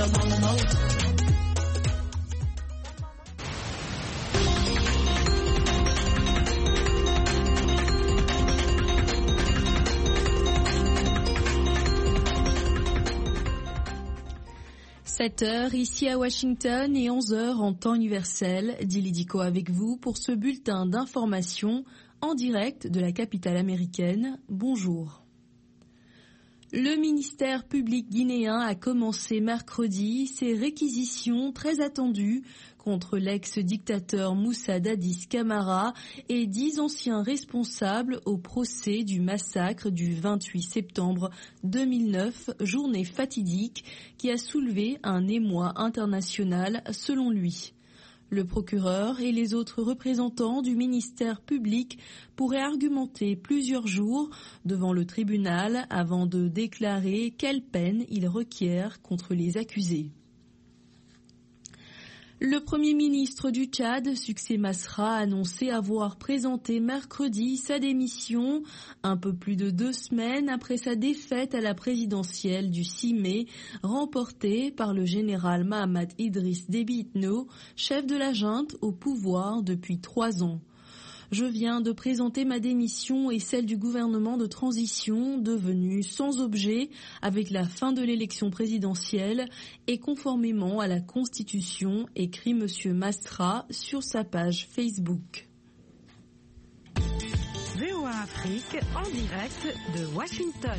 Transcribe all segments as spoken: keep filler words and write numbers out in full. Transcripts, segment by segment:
I'm on the move. sept heures ici à Washington et onze heures en temps universel. Dili Diko avec vous pour ce bulletin d'information en direct de la capitale américaine. Bonjour. Le ministère public guinéen a commencé mercredi ses réquisitions très attendues contre l'ex-dictateur Moussa Dadis Camara et dix anciens responsables au procès du massacre du vingt-huit septembre deux mille neuf, journée fatidique qui a soulevé un émoi international selon lui. Le procureur et les autres représentants du ministère public pourraient argumenter plusieurs jours devant le tribunal avant de déclarer quelle peine ils requièrent contre les accusés. Le Premier ministre du Tchad, Succès Masra, a annoncé avoir présenté mercredi sa démission, un peu plus de deux semaines après sa défaite à la présidentielle du six mai, remportée par le général Mahamat Idriss Déby Itno, chef de la junte au pouvoir depuis trois ans. Je viens de présenter ma démission et celle du gouvernement de transition devenu sans objet avec la fin de l'élection présidentielle et conformément à la Constitution, écrit Monsieur Masra sur sa page Facebook. V O A Afrique en direct de Washington.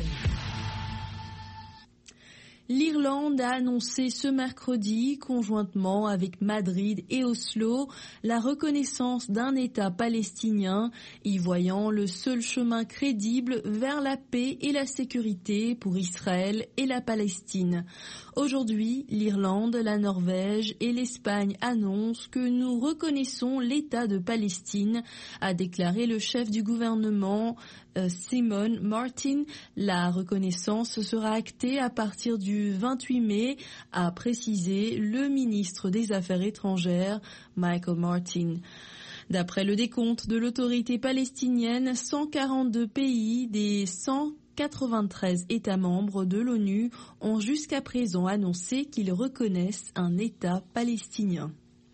L'Irlande a annoncé ce mercredi, conjointement avec Madrid et Oslo, la reconnaissance d'un État palestinien, y voyant le seul chemin crédible vers la paix et la sécurité pour Israël et la Palestine. Aujourd'hui, l'Irlande, la Norvège et l'Espagne annoncent que nous reconnaissons l'État de Palestine, a déclaré le chef du gouvernement euh, Simon Martin. La reconnaissance sera actée à partir du vingt-huit mai, a précisé le ministre des Affaires étrangères Michael Martin. D'après le décompte de l'autorité palestinienne, cent quarante-deux pays des cent quatre-vingt-treize États membres de l'ONU ont jusqu'à présent annoncé qu'ils reconnaissent un État palestinien.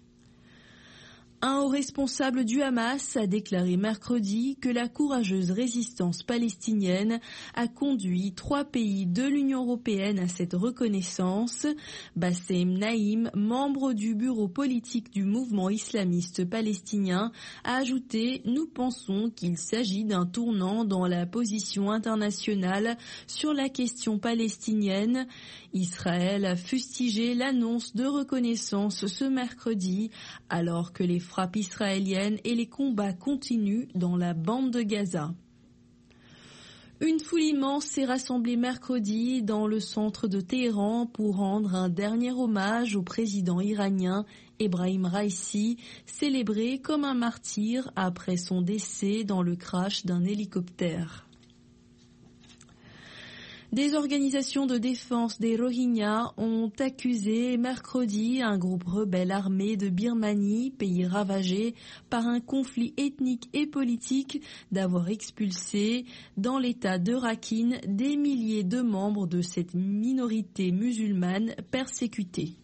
Un haut responsable du Hamas a déclaré mercredi que la courageuse résistance palestinienne a conduit trois pays de l'Union européenne à cette reconnaissance. Bassem Naïm, membre du bureau politique du mouvement islamiste palestinien, a ajouté « Nous pensons qu'il s'agit d'un tournant dans la position internationale sur la question palestinienne ». Israël a fustigé l'annonce de reconnaissance ce mercredi alors que les frappes israéliennes et les combats continuent dans la bande de Gaza. Une foule immense s'est rassemblée mercredi dans le centre de Téhéran pour rendre un dernier hommage au président iranien Ebrahim Raïssi, célébré comme un martyr après son décès dans le crash d'un hélicoptère. Des organisations de défense des Rohingyas ont accusé mercredi un groupe rebelle armé de Birmanie, pays ravagé par un conflit ethnique et politique, d'avoir expulsé dans l'état de Rakhine des milliers de membres de cette minorité musulmane persécutée.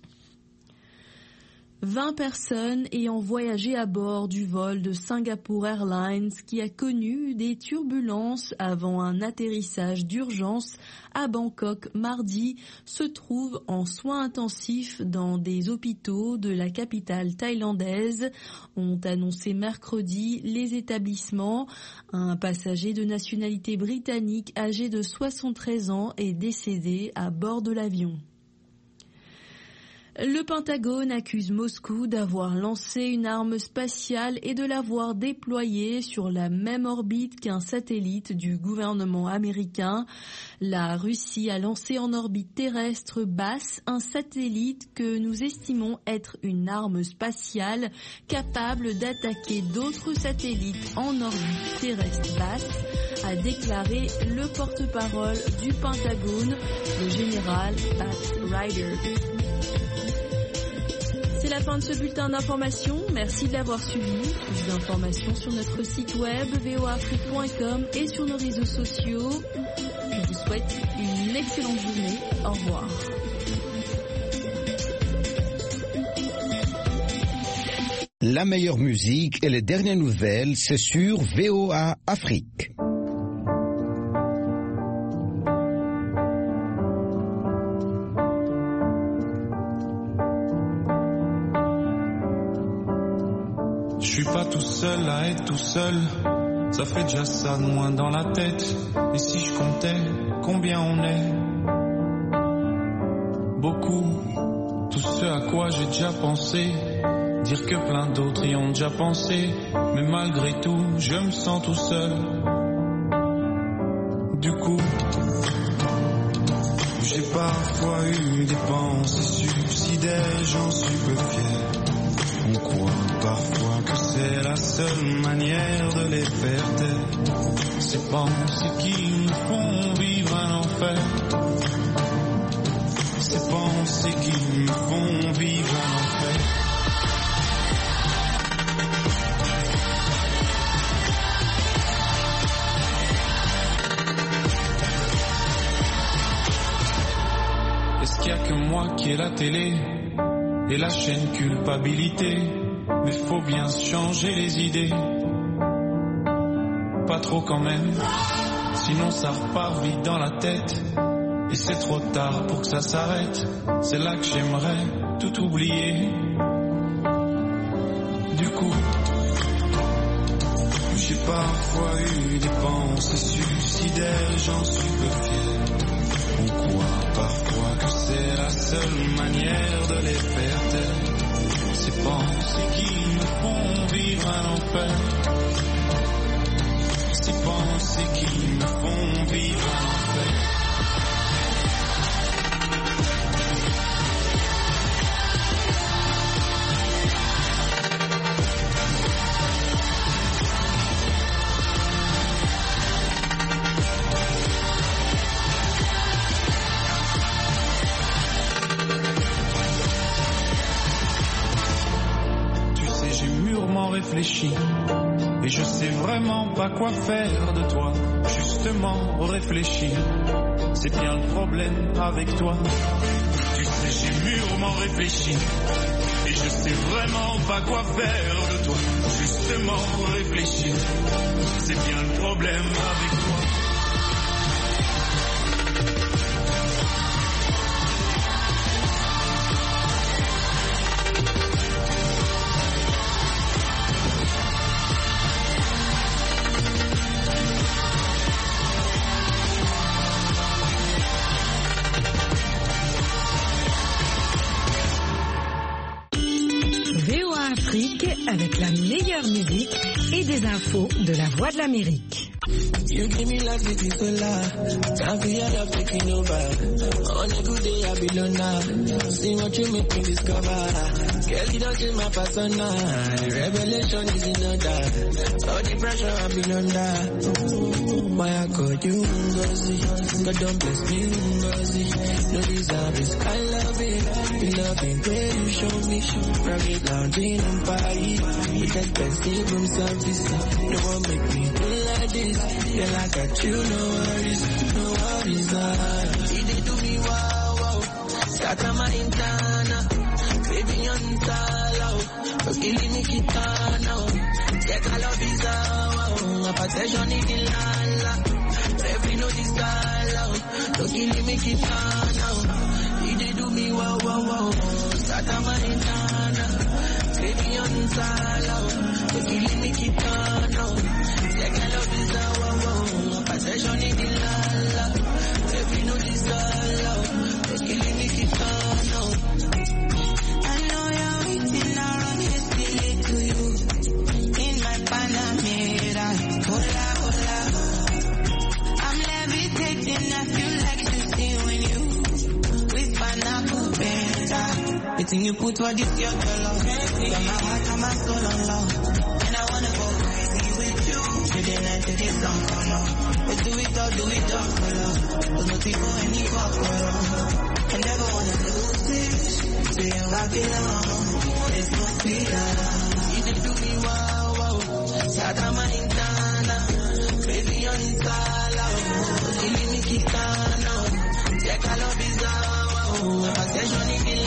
vingt personnes ayant voyagé à bord du vol de Singapore Airlines qui a connu des turbulences avant un atterrissage d'urgence à Bangkok mardi se trouvent en soins intensifs dans des hôpitaux de la capitale thaïlandaise, ont annoncé mercredi les établissements. Un passager de nationalité britannique âgé de soixante-treize ans est décédé à bord de l'avion. Le Pentagone accuse Moscou d'avoir lancé une arme spatiale et de l'avoir déployée sur la même orbite qu'un satellite du gouvernement américain. La Russie a lancé en orbite terrestre basse un satellite que nous estimons être une arme spatiale capable d'attaquer d'autres satellites en orbite terrestre basse, a déclaré le porte-parole du Pentagone, le général Pat Ryder. C'est la fin de ce bulletin d'information. Merci de l'avoir suivi. Plus d'informations sur notre site web v o a afrique point com et sur nos réseaux sociaux. Je vous souhaite une excellente journée. Au revoir. La meilleure musique et les dernières nouvelles, c'est sur V O A Afrique. Je suis pas tout seul à être tout seul, ça fait déjà ça de moins dans la tête. Et si je comptais combien on est? Beaucoup, tout ce à quoi j'ai déjà pensé. Dire que plein d'autres y ont déjà pensé, mais malgré tout, je me sens tout seul. Du coup, j'ai parfois eu des pensées suicidaires, j'en suis peu fier. On croit parfois que c'est la seule manière de les faire taire. Ces pensées qui nous font vivre un enfer. Ces pensées qui nous font vivre un enfer. Est-ce qu'il y a que moi qui ai la télé et la chaîne culpabilité? Mais faut bien se changer les idées. Pas trop quand même, sinon ça repart vite dans la tête. Et c'est trop tard pour que ça s'arrête. C'est là que j'aimerais tout oublier. Du coup, j'ai parfois eu des pensées suicidaires, j'en suis peu fier. On croit parfois que c'est la seule manière de les faire taire. Ces pensées qui nous font vivre un enfer. Ces pensées qui nous font vivre un enfer. Réfléchi, et je sais vraiment pas quoi faire de toi. Justement réfléchir, c'est bien le problème avec toi. Tu sais, j'ai mûrement réfléchi, et je sais vraiment pas quoi faire de toi. Justement réfléchir, c'est bien le problème avec toi. Avec la meilleure musique et des infos de la Voix de l'Amérique. You give me life, it is so loud. Time for your love taking over. On a good day, I be alone. See what you make me discover. Girl, you don't change my persona. The revelation is in order. All the pressure I've been under. Why I call you Ngozi? God don't bless me, Ngozi. No deserve this kind love it. Be loving where you show me. Private lounging in Paris. It's expensive room service. No one make me feel like this. Girl, I got you, no worries, no worries, ah. You did do me wow, wow. Scatter my intana, baby on talo. Cause killing me kitana, take a love is wow. A possession in the lala, every no this gala. Cause killing me kitana, you did do me wow, wow, wow. Scatter my intana, baby on talo. Cause killing me kitana. Take a love is a wow wow, possession in the lala. If you know this girl, it's killing me keep on. I know you're waiting around here, still it to you. In my Panamera, hola hola. I'm levitating, I feel like shooting when you whisper na kupenda. The thing you put for this your girl, you're my heart and my soul on love, and I wanna go crazy with you. Today night to this song color. Let's do it all, do it all color. There's nothing for any color. I never wanna lose this. To you I belong. It's no feeling. You did do me wow wow. Sata my intana. Baby on tala. Ili me kitana. Take a love is wow. A possession in the